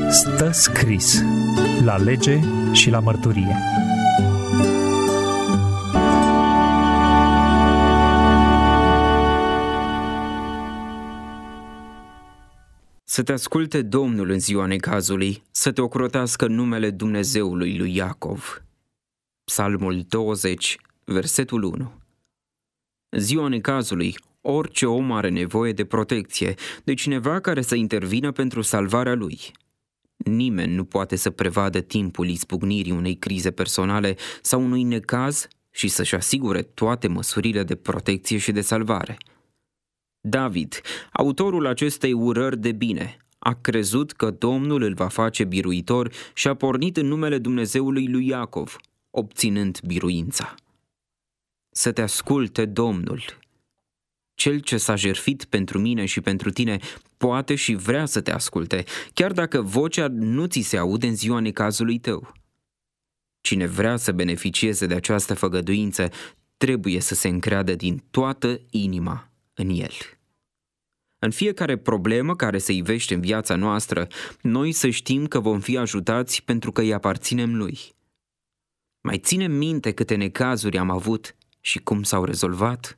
Stă scris la lege și la mărturie. Să te asculte Domnul în ziua necazului, să te ocrotească numele Dumnezeului lui Iacov. Psalmul 20, versetul 1. În ziua necazului, orice om are nevoie de protecție, de cineva care să intervină pentru salvarea lui. Nimeni nu poate să prevadă timpul izbucnirii unei crize personale sau unui necaz și să-și asigure toate măsurile de protecție și de salvare. David, autorul acestei urări de bine, a crezut că Domnul îl va face biruitor și a pornit în numele Dumnezeului lui Iacov, obținând biruința. Să te asculte Domnul. Cel ce s-a jertfit pentru mine și pentru tine poate și vrea să te asculte, chiar dacă vocea nu ți se aude în ziua necazului tău. Cine vrea să beneficieze de această făgăduință trebuie să se încreadă din toată inima în El. În fiecare problemă care se ivește în viața noastră, noi să știm că vom fi ajutați pentru că îi aparținem Lui. Mai ținem minte câte necazuri am avut și cum s-au rezolvat?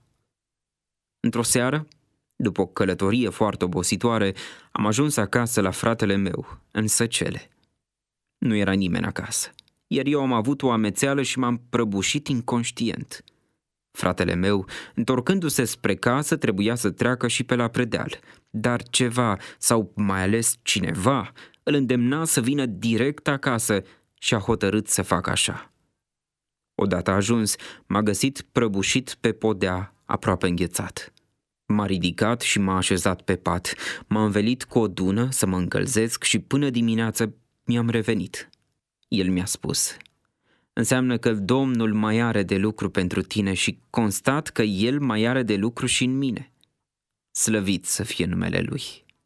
Într-o seară, după o călătorie foarte obositoare, am ajuns acasă la fratele meu, în Săcele. Nu era nimeni acasă, iar eu am avut o amețeală și m-am prăbușit inconștient. Fratele meu, întorcându-se spre casă, trebuia să treacă și pe la predeal, dar ceva, sau mai ales cineva, îl îndemna să vină direct acasă și a hotărât să facă așa. Odată ajuns, m-a găsit prăbușit pe podea, aproape înghețat. M-a ridicat și m-a așezat pe pat, m-a învelit cu o dună să mă încălzesc și până dimineață mi-am revenit. El mi-a spus: înseamnă că Domnul mai are de lucru pentru tine și constat că El mai are de lucru și în mine. Slăvit să fie numele Lui.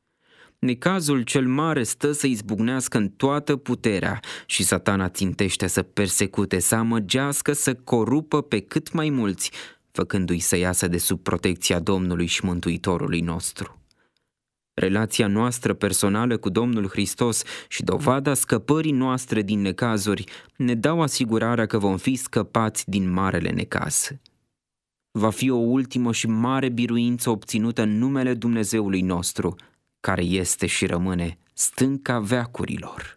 Necazul cel mare stă să izbucnească în toată puterea și Satana țintește să persecute, să amăgească, să corupă pe cât mai mulți, făcându-i să iasă de sub protecția Domnului și Mântuitorului nostru. Relația noastră personală cu Domnul Hristos și dovada scăpării noastre din necazuri ne dau asigurarea că vom fi scăpați din marele necaz. Va fi o ultimă și mare biruință obținută în numele Dumnezeului nostru, care este și rămâne stânca veacurilor.